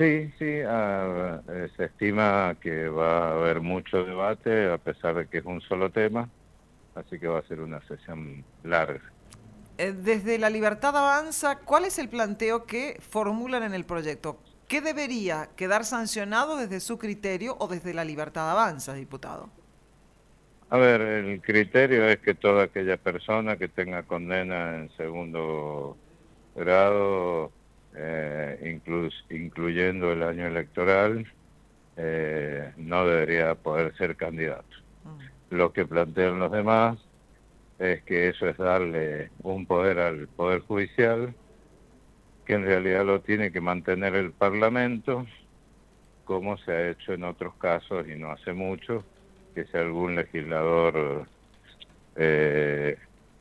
Sí, sí, se estima que va a haber mucho debate, a pesar de que es un solo tema, así que va a ser una sesión larga. Desde La Libertad Avanza, ¿cuál es el planteo que formulan en el proyecto? ¿Qué debería quedar sancionado desde su criterio o desde La Libertad Avanza, diputado? A ver, el criterio es que toda aquella persona que tenga condena en segundo grado, incluyendo el año electoral, no debería poder ser candidato. Lo que plantean los demás es que eso es darle un poder al Poder Judicial, que en realidad lo tiene que mantener el Parlamento, como se ha hecho en otros casos y no hace mucho, que si algún legislador eh,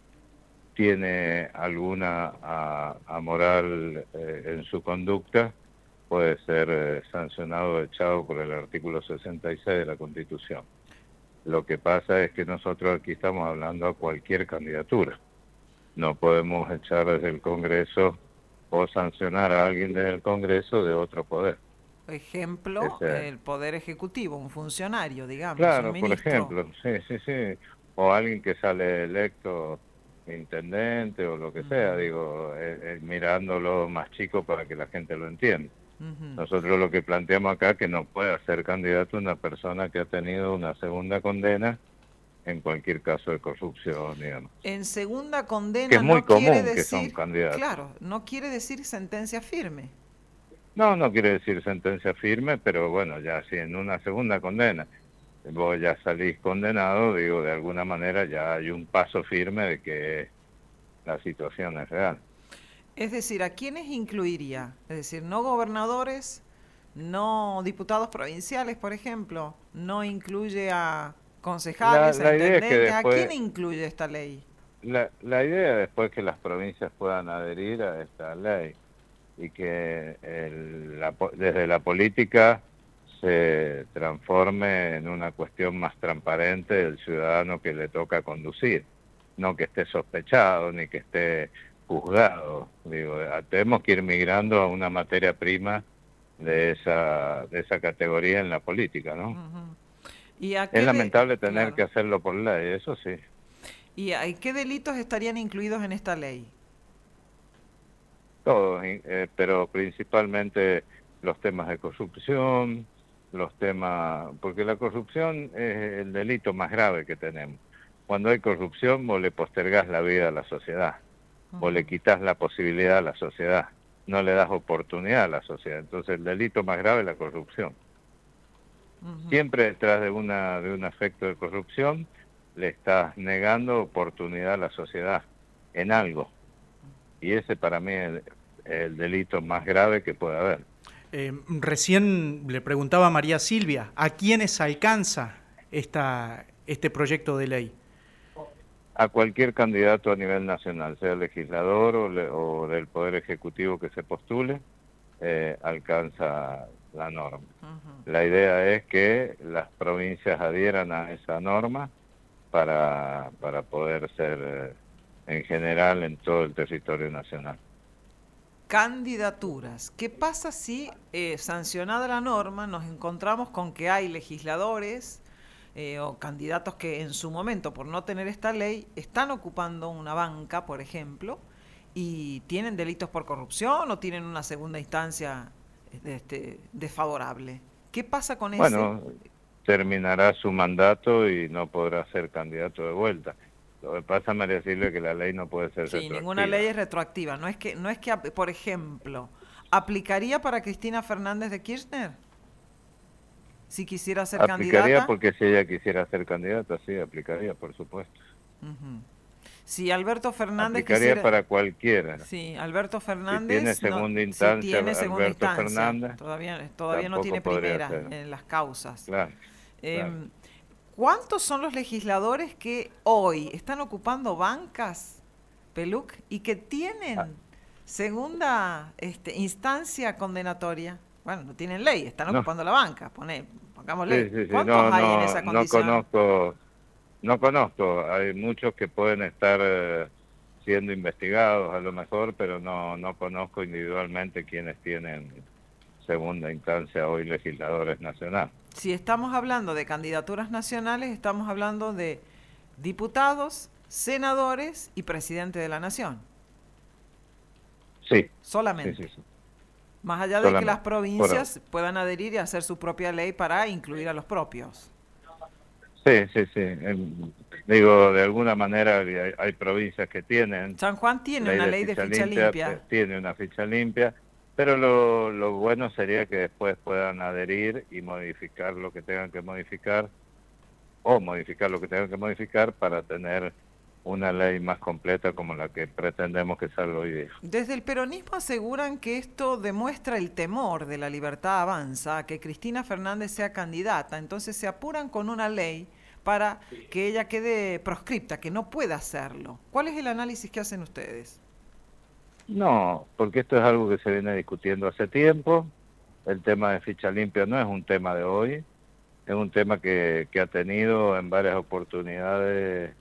tiene alguna amoral en su conducta, puede ser sancionado o echado por el artículo 66 de la Constitución. Lo que pasa es que nosotros aquí estamos hablando a cualquier candidatura. No podemos echar desde el Congreso o sancionar a alguien desde el Congreso de otro poder. Ejemplo, Ese, el Poder Ejecutivo, un funcionario, digamos, un claro, por ministro. ejemplo, sí, sí, sí. O alguien que sale electo intendente o lo que sea, Ujú, digo, mirándolo más chico para que la gente lo entienda. ujú. Nosotros lo que planteamos acá es que no pueda ser candidato una persona que ha tenido una segunda condena en cualquier caso de corrupción, digamos. En segunda Que es condena muy no quiere común que son decir, candidatos. claro, no quiere decir sentencia firme. No, no quiere decir sentencia firme, pero bueno, ya si en una segunda condena vos ya salís condenado, digo, de alguna manera ya hay un paso firme de que la situación es real. Es decir, ¿a quiénes incluiría? Es decir, no gobernadores, no diputados provinciales, por ejemplo, no incluye a concejales, a La idea es que intendentes. ¿A quién después, incluye esta ley? la idea después que las provincias puedan adherir a esta ley y que desde la política se transforme en una cuestión más transparente del ciudadano que le toca conducir, no que esté sospechado ni que esté juzgado. Digo, tenemos que ir migrando a una materia prima de esa categoría en la política, ¿no? Ujú. ¿Y a Es qué lamentable tener que claro. hacerlo por ley, eso sí. ¿Y a qué delitos estarían incluidos en esta ley? Todos, pero principalmente los temas de corrupción, los temas, porque la corrupción es el delito más grave que tenemos. Cuando hay corrupción, vos le postergás la vida a la sociedad, vos le Ujú, quitas la posibilidad a la sociedad, no le das oportunidad a la sociedad. Entonces el delito más grave es la corrupción. ujú. Siempre detrás de un afecto de corrupción le estás negando oportunidad a la sociedad en algo. Y ese para mí es el delito más grave que puede haber. Recién le preguntaba a María Silvia, ¿a quiénes alcanza este proyecto de ley? A cualquier candidato a nivel nacional, sea legislador o del Poder Ejecutivo que se postule, alcanza la norma. La idea es que las provincias adhieran a esa norma para poder ser en general en todo el territorio nacional. Candidaturas. ¿Qué pasa si, sancionada la norma, nos encontramos con que hay legisladores o candidatos que en su momento, por no tener esta ley, están ocupando una banca, por ejemplo, y tienen delitos por corrupción o tienen una segunda instancia desfavorable? ¿Qué pasa con ese? Bueno, terminará su mandato y no podrá ser candidato de vuelta. Lo que pasa, María Silvia, es que la ley no puede ser Sí, ninguna ley retroactiva. es retroactiva. No es que, por ejemplo, ¿aplicaría para Cristina Fernández de Kirchner si quisiera ser Aplicaría candidata? porque si ella quisiera ser candidata, sí, aplicaría, por supuesto. Ujú. Si Alberto Fernández Aplicaría quisiera, para cualquiera. sí, Alberto Si tiene Fernández no, segunda sí instancia tiene segunda Alberto instancia, Fernández, todavía no tampoco tiene podría primera ser. en las causas. Claro, claro. Em, ¿Cuántos son los legisladores que hoy están ocupando bancas, Peluc, y que Ah, tienen segunda instancia condenatoria? Bueno, no tienen ley, están no, ocupando la banca, sí, pongámosle. sí, sí, ¿Cuántos no, hay en no, esa condición? no conozco. Hay muchos que pueden estar siendo investigados a lo mejor, pero no conozco individualmente quienes tienen segunda instancia hoy legisladores nacionales. Si estamos hablando de candidaturas nacionales, estamos hablando de diputados, senadores y presidente de la nación. Sí. Solamente. Sí, sí, sí. Más allá de que las provincias puedan adherir y hacer su propia ley para incluir a los propios. Sí, sí, sí. Digo, de alguna manera hay provincias que tienen... San Juan tiene una ley de ficha limpia. Tiene una ficha limpia, pero lo bueno sería que después puedan adherir y modificar lo que tengan que modificar, o modificar lo que tengan que modificar para tener una ley más completa como la que pretendemos que salga hoy día. Desde el peronismo aseguran que esto demuestra el temor de la Libertad Avanza a que Cristina Fernández sea candidata, entonces se apuran con una ley para que ella quede proscripta, que no pueda hacerlo. ¿Cuál es el análisis que hacen ustedes? No, porque esto es algo que se viene discutiendo hace tiempo. El tema de ficha limpia no es un tema de hoy, es un tema que ha tenido en varias oportunidades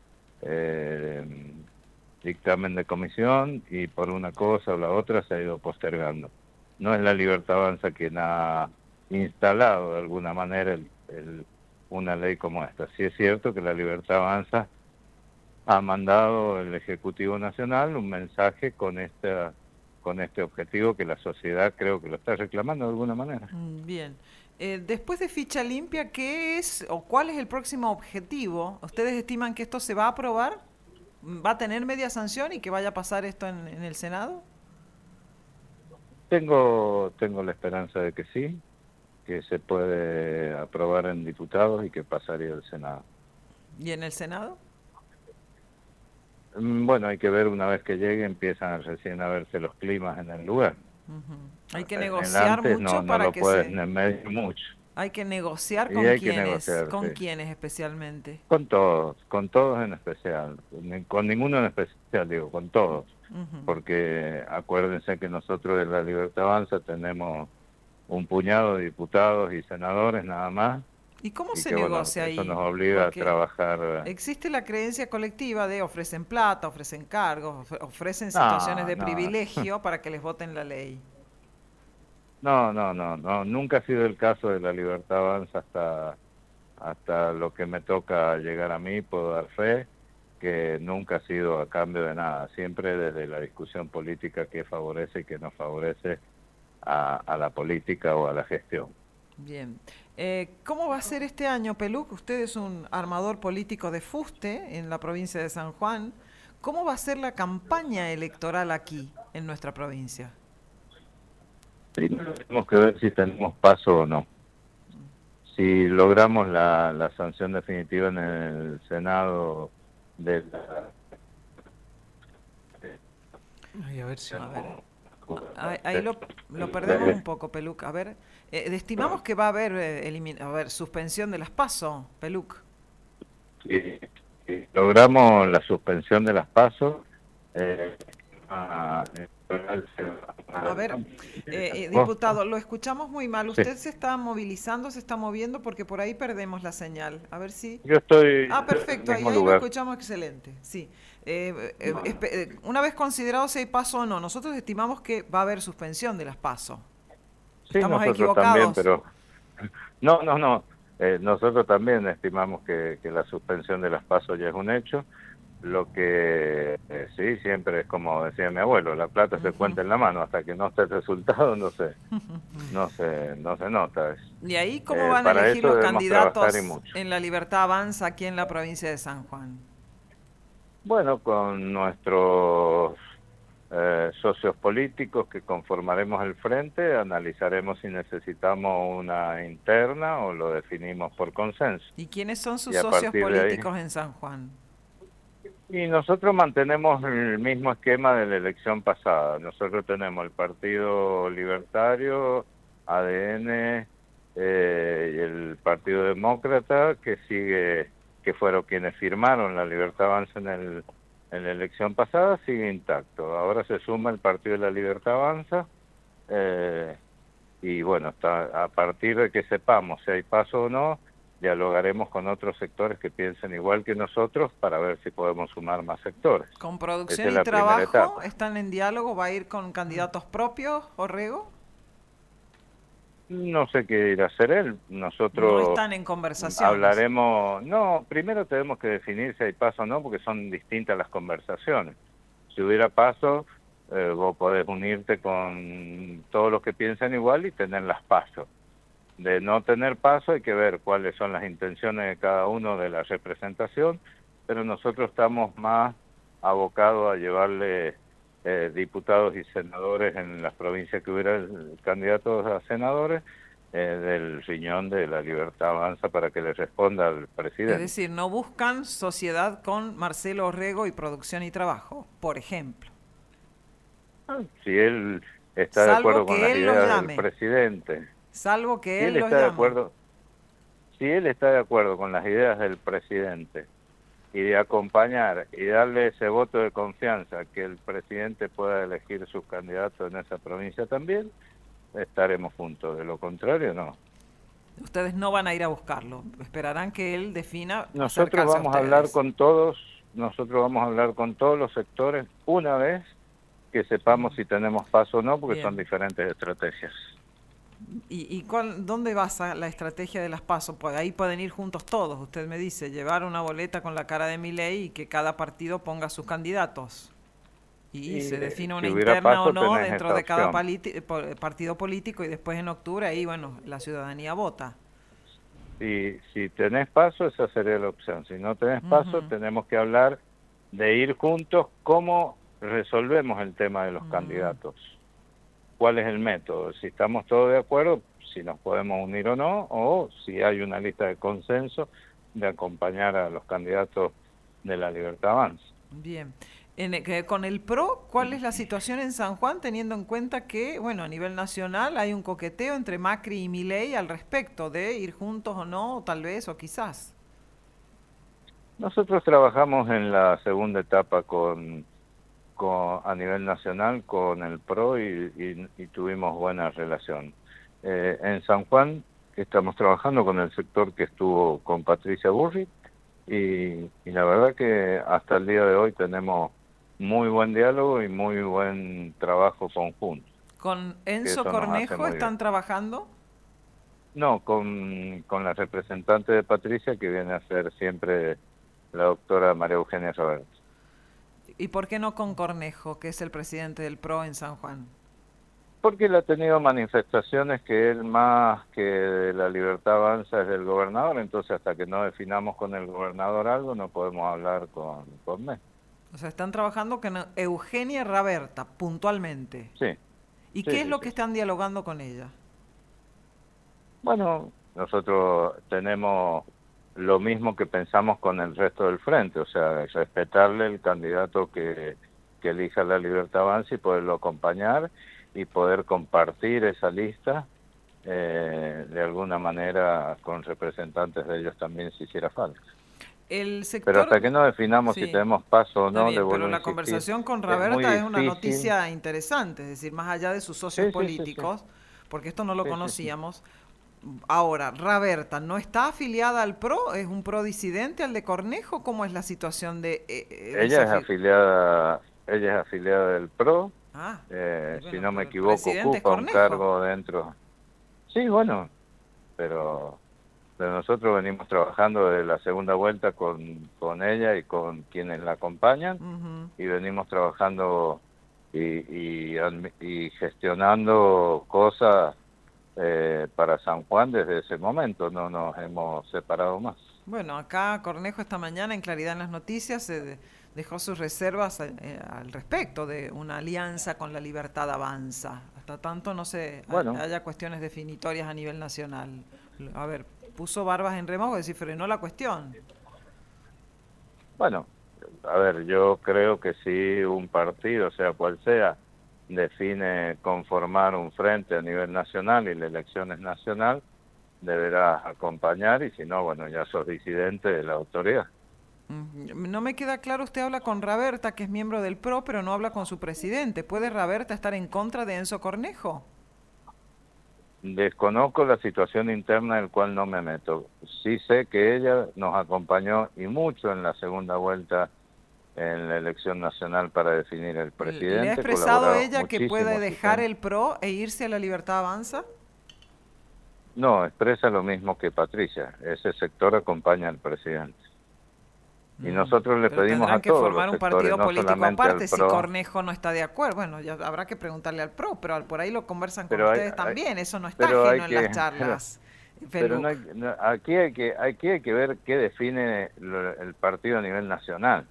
dictamen de comisión, y por una cosa o la otra se ha ido postergando. No es la Libertad Avanza quien ha instalado de alguna manera una ley como esta. Sí es cierto que la Libertad Avanza ha mandado el Ejecutivo Nacional un mensaje con este objetivo que la sociedad creo que lo está reclamando de alguna manera. Bien. Después de ficha limpia, ¿qué es o cuál es el próximo objetivo? ¿Ustedes estiman que esto se va a aprobar? ¿Va a tener media sanción y que vaya a pasar esto en el Senado? Tengo la esperanza de que sí, que se puede aprobar en diputados y que pasaría al Senado. ¿Y en el Senado? Bueno, hay que ver una vez que llegue, empiezan recién a verse los climas en el lugar. Hay que negociar mucho para que se... medir mucho. Hay que negociar con quiénes especialmente. Con todos en especial. Con ninguno en especial, digo, con todos. Porque acuérdense que nosotros de la Libertad Avanza tenemos un puñado de diputados y senadores nada más. ¿Y cómo se negocia ahí? Eso nos obliga a trabajar. Existe la creencia colectiva de ofrecen plata, ofrecen cargos, ofrecen situaciones de privilegio para que les voten la ley. No, nunca ha sido el caso de la Libertad Avanza hasta lo que me toca llegar a mí, puedo dar fe, que nunca ha sido a cambio de nada, siempre desde la discusión política que favorece y que no favorece a la política o a la gestión. Bien. ¿Cómo va a ser este año, Peluc? Usted es un armador político de fuste en la provincia de San Juan. ¿Cómo va a ser la campaña electoral aquí, en nuestra provincia? Primero tenemos que ver si tenemos paso o no. Si logramos la sanción definitiva en el Senado de la... Ay, a ver si... Ahí lo perdemos un poco, Peluc. A ver, estimamos que va a haber suspensión de las PASO, Peluc. Si logramos la suspensión de las PASO, a ver, diputado, lo escuchamos muy mal. Usted se está movilizando, se está moviendo porque por ahí perdemos la señal. A ver si... Yo estoy... perfecto, ahí lo escuchamos excelente. Sí. Una vez considerado si hay paso o no, nosotros estimamos que va a haber suspensión de las PASO. ¿Estamos equivocados? También, pero... No. Nosotros también estimamos que la suspensión de las PASO ya es un hecho. Lo que sí, siempre es como decía mi abuelo, la plata se cuenta en la mano, hasta que no esté el resultado no se nota. ¿Y ahí cómo van a elegir los candidatos en la Libertad Avanza aquí en la provincia de San Juan? Bueno, con nuestros socios políticos que conformaremos el frente, analizaremos si necesitamos una interna o lo definimos por consenso. ¿Y quiénes son sus socios políticos en San Juan? Y nosotros mantenemos el mismo esquema de la elección pasada. Nosotros tenemos el Partido Libertario, ADN y el Partido Demócrata, que fueron quienes firmaron la Libertad Avanza en la elección pasada, sigue intacto. Ahora se suma el Partido de la Libertad Avanza y bueno, a partir de que sepamos si hay paso o no, dialogaremos con otros sectores que piensen igual que nosotros para ver si podemos sumar más sectores. ¿Con producción y trabajo están en diálogo? ¿Va a ir con candidatos propios, Orrego? No sé qué irá a hacer él. Nosotros no están en conversaciones. hablaremos. No, primero tenemos que definir si hay paso o no, porque son distintas las conversaciones. Si hubiera paso, vos podés unirte con todos los que piensan igual y tener las pasos. De no tener paso hay que ver cuáles son las intenciones de cada uno de la representación, pero nosotros estamos más abocados a llevarle diputados y senadores en las provincias que hubiera candidatos a senadores del riñón de La Libertad Avanza para que le responda al presidente. Es decir, no buscan sociedad con Marcelo Orrego y Producción y Trabajo, por ejemplo. Si él está de acuerdo con las ideas del presidente. Salvo que él los llame. Si él está de acuerdo con las ideas del presidente y de acompañar y darle ese voto de confianza que el presidente pueda elegir sus candidatos en esa provincia también, estaremos juntos. De lo contrario, no. Ustedes no van a ir a buscarlo, esperarán que él defina. Nosotros vamos a hablar con todos, los sectores una vez que sepamos si tenemos paso o no, porque Bien. son diferentes estrategias. ¿Y dónde basa la estrategia de las PASO? Pues ahí pueden ir juntos todos, usted me dice, llevar una boleta con la cara de Milei y que cada partido ponga sus candidatos. Y se define una interna o no dentro de cada partido político y después en octubre ahí, bueno, la ciudadanía vota. Si tenés paso, esa sería la opción. Si no tenés paso, tenemos que hablar de ir juntos. ¿Cómo resolvemos el tema de los candidatos? ¿Cuál es el método? Si estamos todos de acuerdo, si nos podemos unir o no, o si hay una lista de consenso de acompañar a los candidatos de La Libertad Avanza. Bien. Con el PRO, ¿cuál es la situación en San Juan, teniendo en cuenta que, bueno, a nivel nacional hay un coqueteo entre Macri y Milei al respecto de ir juntos o no, tal vez, o quizás? Nosotros trabajamos en la segunda etapa a nivel nacional con el PRO y tuvimos buena relación. En San Juan estamos trabajando con el sector que estuvo con Patricia Burrich y la verdad que hasta el día de hoy tenemos muy buen diálogo y muy buen trabajo conjunto. ¿Con Enzo Cornejo están trabajando? No, con la representante de Patricia, que viene a ser siempre la doctora María Eugenia Roberto. ¿Y por qué no con Cornejo, que es el presidente del PRO en San Juan? Porque él ha tenido manifestaciones que él más que de La Libertad Avanza es del gobernador, entonces hasta que no definamos con el gobernador algo no podemos hablar con él. O sea, están trabajando con Eugenia Raberta, puntualmente. Sí. ¿Y qué es lo que están dialogando con ella? Bueno, nosotros tenemos lo mismo que pensamos con el resto del frente, o sea, respetarle el candidato que elija La Libertad Avanza y poderlo acompañar y poder compartir esa lista de alguna manera con representantes de ellos también si hiciera falta. El sector... Pero hasta que no definamos si tenemos paso o no, bien, pero la conversación con Raberta es una noticia interesante, es decir, más allá de sus socios políticos, porque esto no lo conocíamos. Ahora, Raberta, ¿no está afiliada al PRO? ¿Es un PRO disidente al de Cornejo? ¿Cómo es la situación de ella es afiliada del PRO, bueno, si no me equivoco, ocupa un cargo dentro. Sí, bueno, pero nosotros venimos trabajando desde la segunda vuelta con ella y con quienes la acompañan, y venimos trabajando y gestionando cosas para San Juan desde ese momento, no nos hemos separado más. Bueno, acá Cornejo esta mañana en Claridad en las Noticias dejó sus reservas al respecto de una alianza con La Libertad Avanza. Hasta tanto no haya cuestiones definitorias a nivel nacional. A ver, puso barbas en remojo, es decir, frenó la cuestión. Bueno, a ver, yo creo que si un partido, sea cual sea, define conformar un frente a nivel nacional y la elección es nacional, deberá acompañar y si no, bueno, ya sos disidente de la autoridad. No me queda claro, usted habla con Raberta, que es miembro del PRO, pero no habla con su presidente. ¿Puede Raberta estar en contra de Enzo Cornejo? Desconozco la situación interna del cual no me meto. Sí sé que ella nos acompañó y mucho en la segunda vuelta en la elección nacional para definir el presidente. ¿Le ha expresado ella que puede dejar el PRO e irse a La Libertad Avanza? No, expresa lo mismo que Patricia. Ese sector acompaña al presidente. Y nosotros le Pero pedimos tendrán a que todos formar los un sectores, partido no político solamente al aparte si PRO. Cornejo no está de acuerdo. Bueno, ya habrá que preguntarle al PRO, pero por ahí lo conversan con Pero ustedes también. Eso no está pero hay ajeno en las que, charlas, pero Peluc. aquí hay que ver qué define el partido a nivel nacional.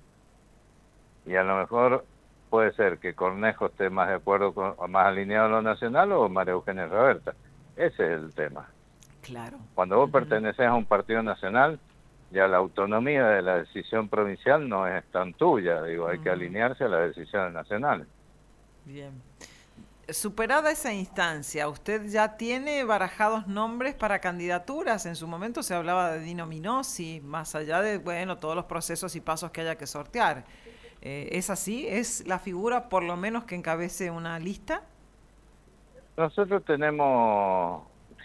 Y a lo mejor puede ser que Cornejo esté más de acuerdo o más alineado a lo nacional o María Eugenia Raberta. Ese es el tema. Claro. Cuando vos perteneces a un partido nacional, ya la autonomía de la decisión provincial no es tan tuya, digo, hay que alinearse a las decisiones nacionales. Bien. Superada esa instancia, ¿usted ya tiene barajados nombres para candidaturas? En su momento se hablaba de Dino Minosi, más allá de, bueno, todos los procesos y pasos que haya que sortear. ¿Es así? ¿Es la figura por lo menos que encabece una lista? Nosotros tenemos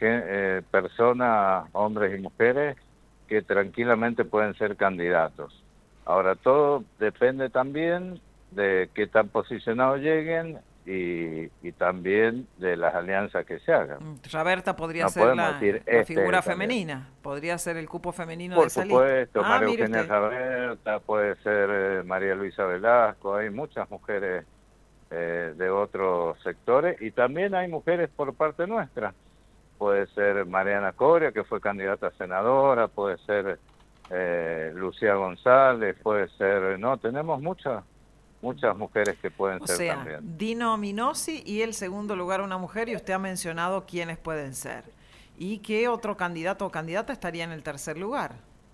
personas, hombres y mujeres, que tranquilamente pueden ser candidatos. Ahora, todo depende también de qué tan posicionados lleguen y también de las alianzas que se hagan. Raberta podría No ser podemos decir, la figura femenina, podría ser el cupo femenino por de esa lista. Por supuesto, María mire Eugenia usted. Raberta, puede ser María Luisa Velasco, hay muchas mujeres de otros sectores y también hay mujeres por parte nuestra. Puede ser Mariana Coria, que fue candidata a senadora, puede ser Lucía González, puede ser... No, tenemos muchas mujeres que pueden ser también. Dino Minosi y el segundo lugar una mujer, y usted ha mencionado quiénes pueden ser. ¿Y qué otro candidato o candidata estaría en el tercer lugar?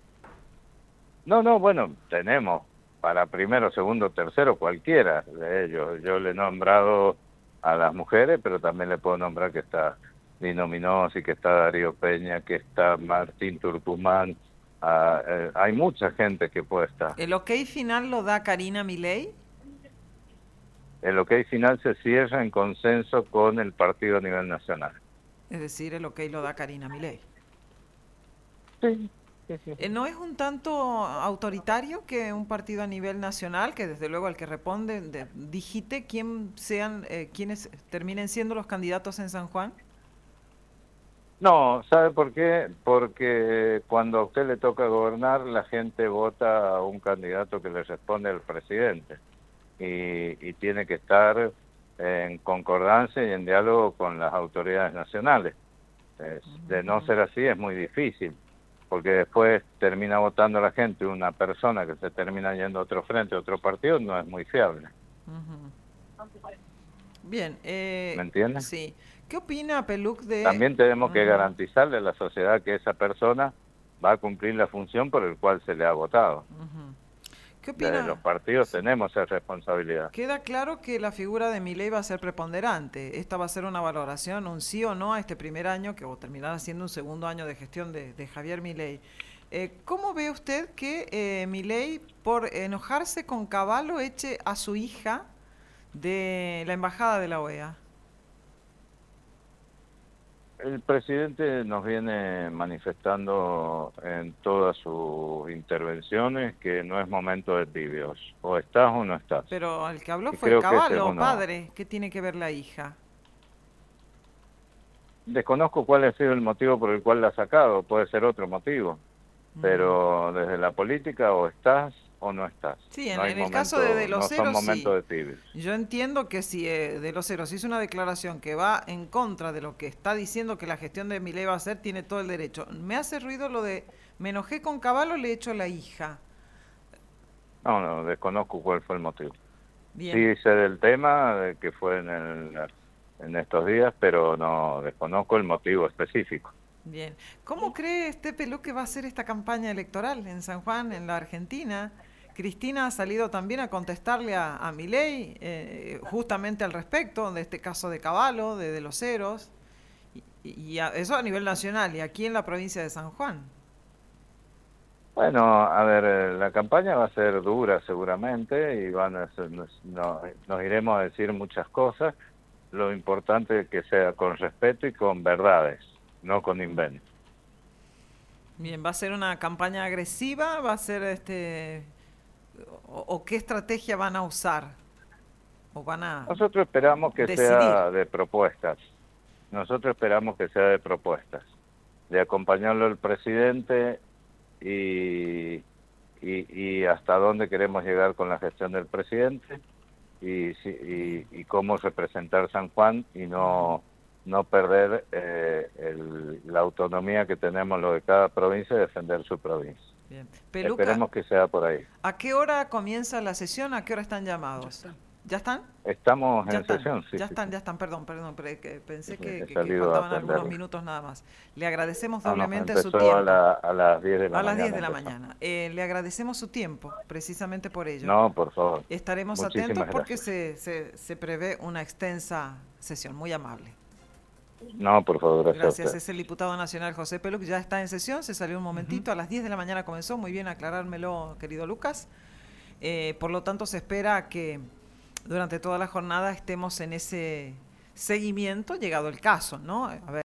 No, bueno, tenemos para primero, segundo, tercero, cualquiera de ellos. Yo le he nombrado a las mujeres, pero también le puedo nombrar que está Dino Minosi, que está Darío Peña, que está Martín Tucumán. Hay mucha gente que puede estar. ¿El ok final lo da Karina Milei? El ok final se cierra en consenso con el partido a nivel nacional. Es decir, el ok lo da Karina Milei. Sí. ¿No es un tanto autoritario que un partido a nivel nacional, que desde luego al que responde, digite quiénes terminen siendo los candidatos en San Juan? No, ¿sabe por qué? Porque cuando a usted le toca gobernar, la gente vota a un candidato que le responde al presidente y tiene que estar en concordancia y en diálogo con las autoridades nacionales. De no ser así es muy difícil, porque después termina votando la gente una persona que se termina yendo a otro frente, a otro partido, no es muy fiable. Bien. ¿Me entiendes? Sí. ¿Qué opina Peluc de...? También tenemos que garantizarle a la sociedad que esa persona va a cumplir la función por el cual se le ha votado. ¿Qué opina? Desde los partidos tenemos esa responsabilidad. Queda claro que la figura de Milei va a ser preponderante. Esta va a ser una valoración, un sí o no a este primer año, que terminará siendo un segundo año de gestión de Javier Milei. ¿Cómo ve usted que Milei, por enojarse con Cavallo, eche a su hija de la embajada de la OEA? El presidente nos viene manifestando en todas sus intervenciones que no es momento de tibios. O estás o no estás. Pero el que habló fue Cavallo, padre. ¿Qué tiene que ver la hija? Desconozco cuál ha sido el motivo por el cual la ha sacado. Puede ser otro motivo. Pero desde la política o estás o no estás. Sí, en el caso de los Heros, no son momentos de tibios. Yo entiendo que si de los Heros hizo una declaración que va en contra de lo que está diciendo que la gestión de Milei va a hacer, tiene todo el derecho. Me hace ruido lo de me enojé con Cavallo, le echo la hija. No, desconozco cuál fue el motivo. Bien. Sí sé del tema, de que fue en estos días, pero no desconozco el motivo específico. Bien. ¿Cómo cree Peluc que va a ser esta campaña electoral en San Juan, en la Argentina? Cristina ha salido también a contestarle a Milei justamente al respecto de este caso de Cavallo, de los Heros, y eso a nivel nacional y aquí en la provincia de San Juan. Bueno, a ver, la campaña va a ser dura seguramente y nos iremos a decir muchas cosas. Lo importante es que sea con respeto y con verdades, no con inventos. Bien, ¿va a ser una campaña agresiva? ¿Va a ser o qué estrategia van a usar? ¿O van a Nosotros esperamos que decidir? sea de propuestas. Nosotros esperamos que sea de propuestas. de acompañarlo el presidente y hasta dónde queremos llegar con la gestión del presidente y cómo representar San Juan y no perder la autonomía que tenemos lo de cada provincia y defender su provincia. Bien. Peluca, esperemos que sea por ahí. ¿A qué hora comienza la sesión? ¿A qué hora están llamados? ¿Ya están? Estamos ya en están, sesión, sí. Ya sí, están, sí. ya están, perdón, pensé que faltaban algunos minutos nada más. Le agradecemos doblemente empezó su tiempo. a las 10 de la mañana. A las 10 de la mañana. Le agradecemos su tiempo, precisamente por ello. No, por favor. Estaremos Muchísimas atentos porque gracias. se prevé una extensa sesión, muy amable. No, por favor, gracias. Gracias, es el diputado nacional José Peluc, ya está en sesión, se salió un momentito, a las 10 de la mañana comenzó, muy bien aclarármelo, querido Lucas. Por lo tanto, se espera que durante toda la jornada estemos en ese seguimiento, llegado el caso, ¿no? A ver.